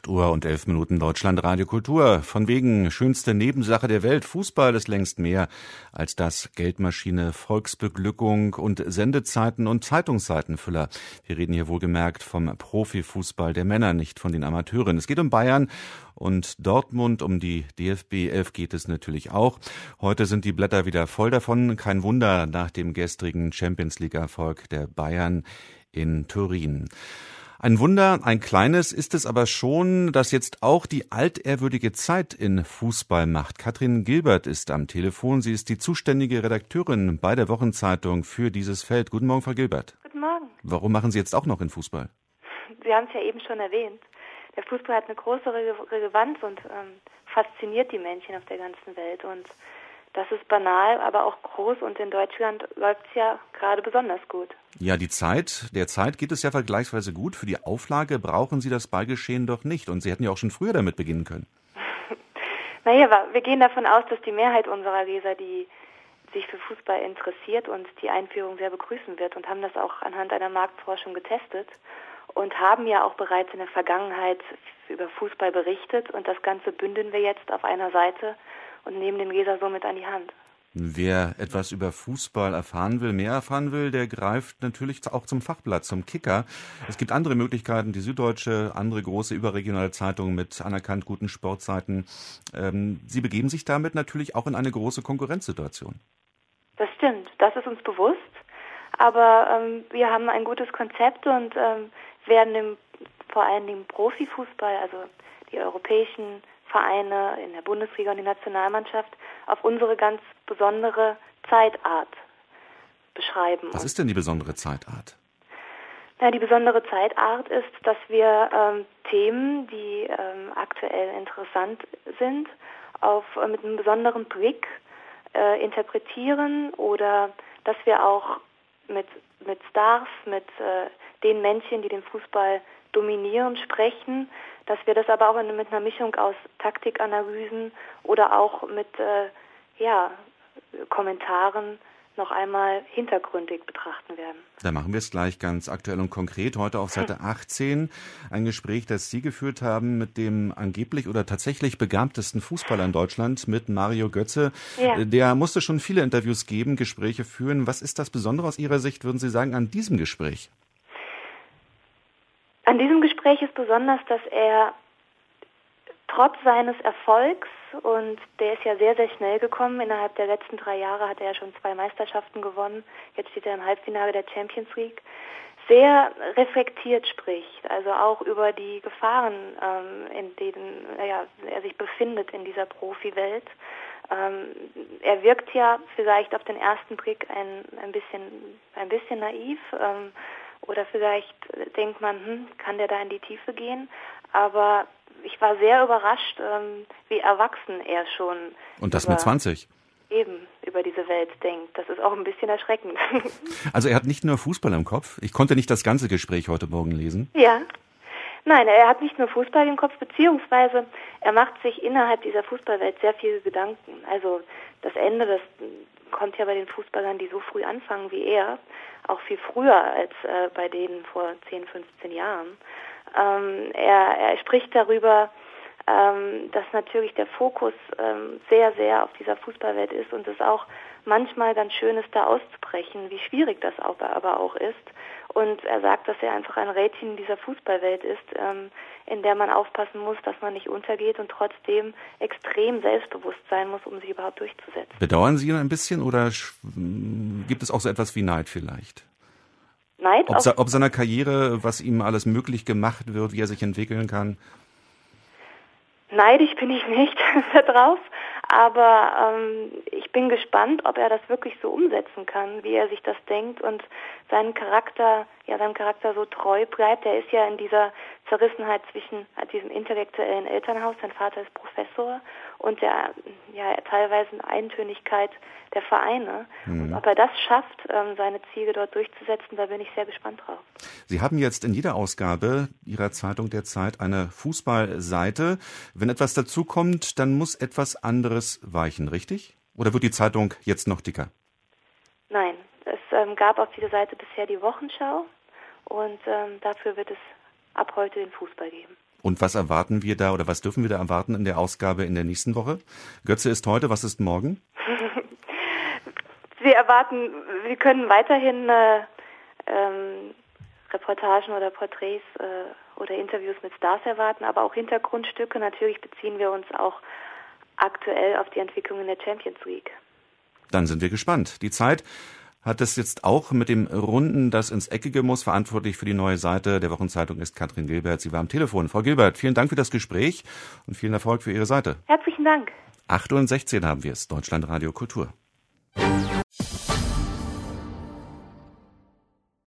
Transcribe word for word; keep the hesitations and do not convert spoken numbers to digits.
Uhr und elf Minuten Deutschland Radio Kultur. Von wegen schönste Nebensache der Welt. Fußball ist längst mehr als das. Geldmaschine, Volksbeglückung und Sendezeiten und Zeitungsseitenfüller. Wir reden hier wohlgemerkt vom Profifußball der Männer, nicht von den Amateuren. Es geht um Bayern und Dortmund, um die D F B elf geht es natürlich auch. Heute sind die Blätter wieder voll davon. Kein Wunder nach dem gestrigen Champions-League-Erfolg der Bayern in Turin. Ein Wunder, ein kleines ist es aber schon, dass jetzt auch die altehrwürdige Zeit in Fußball macht. Katrin Gilbert ist am Telefon. Sie ist die zuständige Redakteurin bei der Wochenzeitung für dieses Feld. Guten Morgen, Frau Gilbert. Guten Morgen. Warum machen Sie jetzt auch noch in Fußball? Sie haben es ja eben schon erwähnt. Der Fußball hat eine große Re- Relevanz und ähm, fasziniert die Menschen auf der ganzen Welt. Und das ist banal, aber auch groß. Und in Deutschland läuft es ja gerade besonders gut. Ja, die Zeit, der Zeit geht es ja vergleichsweise gut. Für die Auflage brauchen Sie das Ballgeschehen doch nicht. Und Sie hätten ja auch schon früher damit beginnen können. Naja, wir gehen davon aus, dass die Mehrheit unserer Leser, die sich für Fußball interessiert und die Einführung sehr begrüßen wird und haben das auch anhand einer Marktforschung getestet und haben ja auch bereits in der Vergangenheit über Fußball berichtet. Und das Ganze bündeln wir jetzt auf einer Seite und nehmen den Leser somit an die Hand. Wer etwas über Fußball erfahren will, mehr erfahren will, der greift natürlich auch zum Fachblatt, zum Kicker. Es gibt andere Möglichkeiten, die Süddeutsche, andere große überregionale Zeitungen mit anerkannt guten Sportseiten. Ähm, Sie begeben sich damit natürlich auch in eine große Konkurrenzsituation. Das stimmt, das ist uns bewusst. Aber ähm, wir haben ein gutes Konzept und ähm, werden im, vor allen Dingen Profifußball, also die europäischen Vereine in der Bundesliga und die Nationalmannschaft, auf unsere ganz besondere Zeitart beschreiben. Was ist denn die besondere Zeitart? Na, die besondere Zeitart ist, dass wir ähm, Themen, die ähm, aktuell interessant sind, auf, äh, mit einem besonderen Blick äh, interpretieren oder dass wir auch mit, mit Stars, mit äh, den Menschen, die den Fußball dominieren, sprechen, dass wir das aber auch in, mit einer Mischung aus Taktikanalysen oder auch mit äh, ja, Kommentaren noch einmal hintergründig betrachten werden. Da machen wir es gleich ganz aktuell und konkret. Heute auf Seite achtzehn ein Gespräch, das Sie geführt haben mit dem angeblich oder tatsächlich begabtesten Fußballer in Deutschland, mit Mario Götze. Ja. Der musste schon viele Interviews geben, Gespräche führen. Was ist das Besondere aus Ihrer Sicht, würden Sie sagen, an diesem Gespräch? An diesem Gespräch ist besonders, dass er trotz seines Erfolgs, und der ist ja sehr, sehr schnell gekommen, innerhalb der letzten drei Jahre hat er ja schon zwei Meisterschaften gewonnen, jetzt steht er im Halbfinale der Champions League, sehr reflektiert spricht, also auch über die Gefahren, ähm, in denen ja, er sich befindet in dieser Profiwelt. Ähm, er wirkt ja vielleicht auf den ersten Blick ein, ein, bisschen, ein bisschen naiv, ähm, oder vielleicht denkt man, hm, kann der da in die Tiefe gehen? Aber ich war sehr überrascht, ähm, wie erwachsen er schon Und das über, mit zwanzig? Eben über diese Welt denkt. Das ist auch ein bisschen erschreckend. Also er hat nicht nur Fußball im Kopf. Ich konnte nicht das ganze Gespräch heute Morgen lesen. Ja. Nein, er hat nicht nur Fußball im Kopf, beziehungsweise er macht sich innerhalb dieser Fußballwelt sehr viele Gedanken. Also das Ende, das kommt ja bei den Fußballern, die so früh anfangen wie er, auch viel früher als äh, bei denen vor zehn, fünfzehn Jahren. Ähm, er, er spricht darüber, ähm, dass natürlich der Fokus ähm, sehr, sehr auf dieser Fußballwelt ist und es auch manchmal ganz schön ist, da auszubrechen, wie schwierig das auch, aber auch ist. Und er sagt, dass er einfach ein Rädchen in dieser Fußballwelt ist, ähm, in der man aufpassen muss, dass man nicht untergeht und trotzdem extrem selbstbewusst sein muss, um sich überhaupt durchzusetzen. Bedauern Sie ihn ein bisschen oder gibt es auch so etwas wie Neid vielleicht? Neid? Ob, se- ob seiner Karriere, was ihm alles möglich gemacht wird, wie er sich entwickeln kann? Neidisch bin ich nicht darauf, aber ähm, ich bin gespannt, ob er das wirklich so umsetzen kann, wie er sich das denkt und seinen Charakter, ja, seinem Charakter so treu bleibt. Er ist ja in dieser Zerrissenheit zwischen diesem intellektuellen Elternhaus, sein Vater ist Professor, und der ja teilweise Eintönigkeit der Vereine. Mhm. Und ob er das schafft, ähm, seine Ziele dort durchzusetzen, da bin ich sehr gespannt drauf. Sie haben jetzt in jeder Ausgabe Ihrer Zeitung der Zeit eine Fußballseite. Wenn etwas dazukommt, dann muss etwas anderes weichen, richtig? Oder wird die Zeitung jetzt noch dicker? Nein, es ähm, gab auf dieser Seite bisher die Wochenschau und ähm, dafür wird es ab heute den Fußball geben. Und was erwarten wir da oder was dürfen wir da erwarten in der Ausgabe in der nächsten Woche? Götze ist heute, was ist morgen? Wir erwarten, wir können weiterhin äh, ähm, Reportagen oder Porträts äh, oder Interviews mit Stars erwarten, aber auch Hintergrundstücke. Natürlich beziehen wir uns auch aktuell auf die Entwicklung in der Champions League. Dann sind wir gespannt. Die Zeit hat es jetzt auch mit dem Runden, das ins Eckige muss. Verantwortlich für die neue Seite der Wochenzeitung ist Katrin Gilbert. Sie war am Telefon. Frau Gilbert, vielen Dank für das Gespräch und vielen Erfolg für Ihre Seite. Herzlichen Dank. acht Uhr sechzehn haben wir es. Deutschlandradio Kultur.